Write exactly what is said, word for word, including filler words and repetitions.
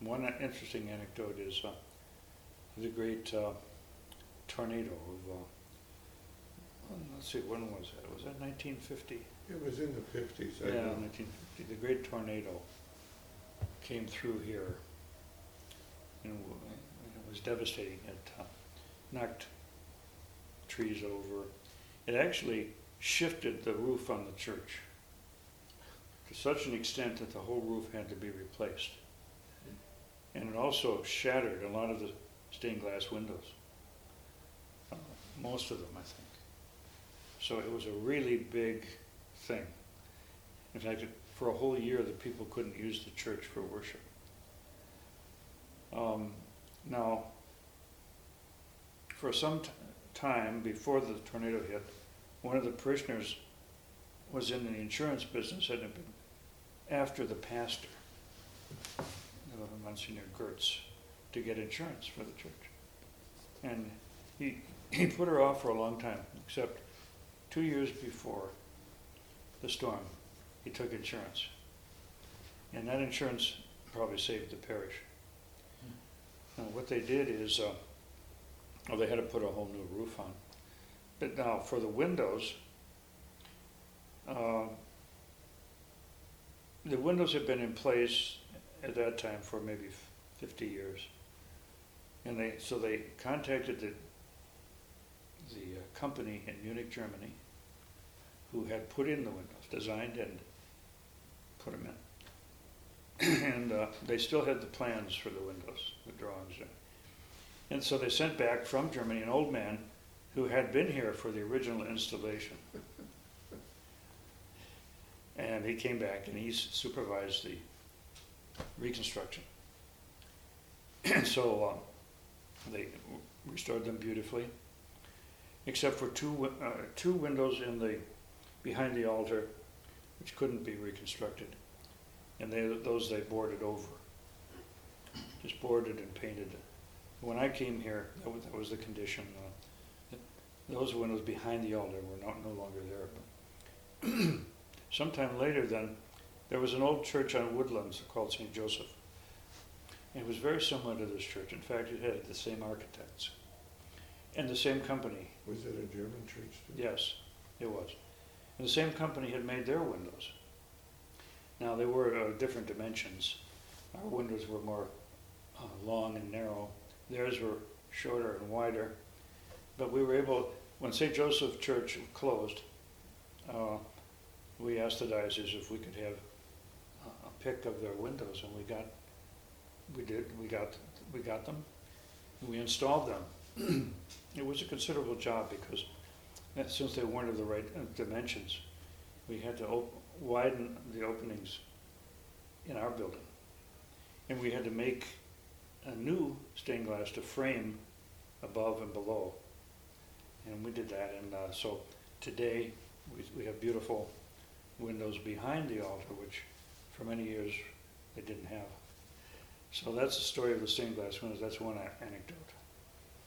one interesting anecdote is uh, the great uh, tornado of, uh, let's see, when was that? Was that nineteen fifty? It was in the fifties, I Yeah, know. nineteen fifty. The great tornado came through here, and it was devastating. It uh, knocked trees over. It actually shifted the roof on the church to such an extent that the whole roof had to be replaced. And it also shattered a lot of the stained glass windows, uh, most of them, I think. So it was a really big thing. In fact, it, for a whole year, the people couldn't use the church for worship. Um, now, for some t- time before the tornado hit, one of the parishioners was in the insurance business and had been after the pastor, uh, Monsignor Gertz, to get insurance for the church. And he, he put her off for a long time, except two years before the storm, he took insurance. And that insurance probably saved the parish. Now, what they did is, uh, well, they had to put a whole new roof on. But now, for the windows, uh, the windows had been in place at that time for maybe fifty years. And they, so they contacted the, the uh, company in Munich, Germany, who had put in the windows, designed and put them in. And uh, they still had the plans for the windows, the drawings. And so they sent back from Germany an old man who had been here for the original installation. And he came back and he supervised the reconstruction. And so uh, they restored them beautifully, except for two uh, two windows in the behind the altar, which couldn't be reconstructed, and they those they boarded over, just boarded and painted. When I came here, that was, that was the condition. Uh, those windows behind the altar were not no longer there. But sometime later, then, there was an old church on Woodlands called Saint Joseph. And it was very similar to this church. In fact, it had the same architects and the same company. Was it a German church too? Yes, it was. And the same company had made their windows. Now, they were uh, different dimensions. Our windows were more uh, long and narrow. Theirs were shorter and wider. But we were able, when Saint Joseph Church closed, uh, we asked the diocese if we could have a pic of their windows, and we got, we did, we got, we got them, and we installed them. It was a considerable job because since they weren't of the right dimensions, we had to op- widen the openings in our building, and we had to make a new stained glass to frame above and below, and we did that. And uh, so today we, we have beautiful windows behind the altar, which for many years they didn't have. So that's the story of the stained glass windows. That's one a- anecdote.